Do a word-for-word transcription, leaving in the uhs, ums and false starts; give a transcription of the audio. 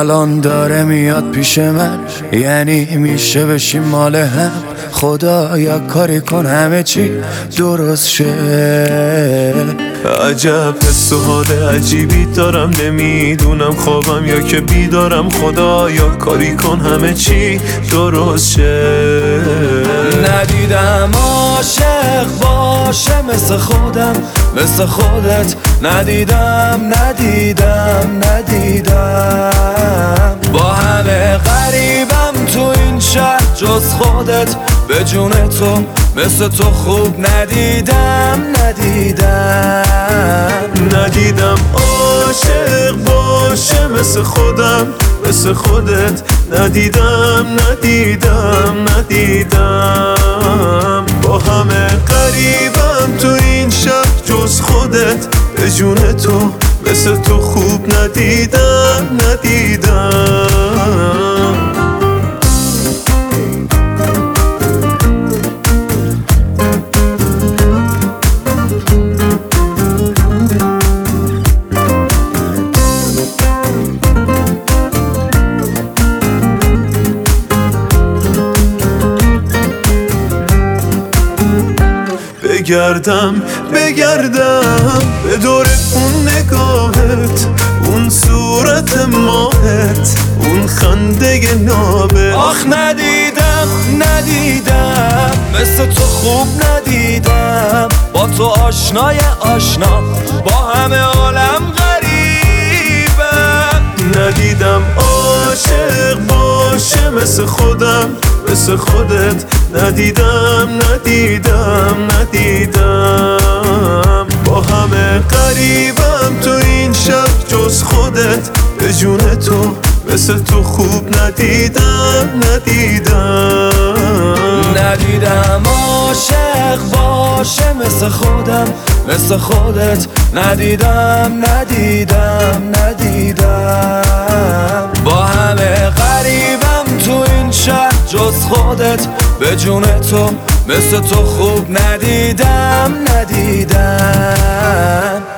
الان داره میاد پیش من، یعنی میشه بشیم مال هم. خدا یا کاری کن همه چی درست شه. عجب حس و حال عجیبی دارم، نمیدونم خوابم یا که بیدارم. خدا یا کاری کن همه چی درست شه. ندیدم عاشق باشه مثل خودم، مثل خودت ندیدم ندیدم ندیدم. با همه غریبم تو این شهر جز خودت، به جون تو مثل تو خوب ندیدم ندیدم. ندیدم عاشق باشه مثل خودم، مثل خودت ندیدم ندیدم ندیدم. با همه قریبم تو این شهر جز خودت، به جون تو مثل تو خوب ندیدم ندیدم. بگردم بگردم به دور اون نگاهت، اون صورت ماهت، اون خنده نابت. آخ ندیدم ندیدم مثل تو خوب ندیدم. با تو آشنای آشنا، با همه عالم غریبم. ندیدم عاشق باشه مثل خودم، مثل خودت ندیدم ندیدم ندیدم. با همه قریبم تو این شب جز خودت، به جون تو مثل تو خوب ندیدم ندیدم. ندیدم عاشق باشه مثل خودم، مثل خودت ندیدم ندیدم ندیدم. با همه غریبم تو این شهر جز خودت، به جون تو مثل تو خوب ندیدم ندیدم.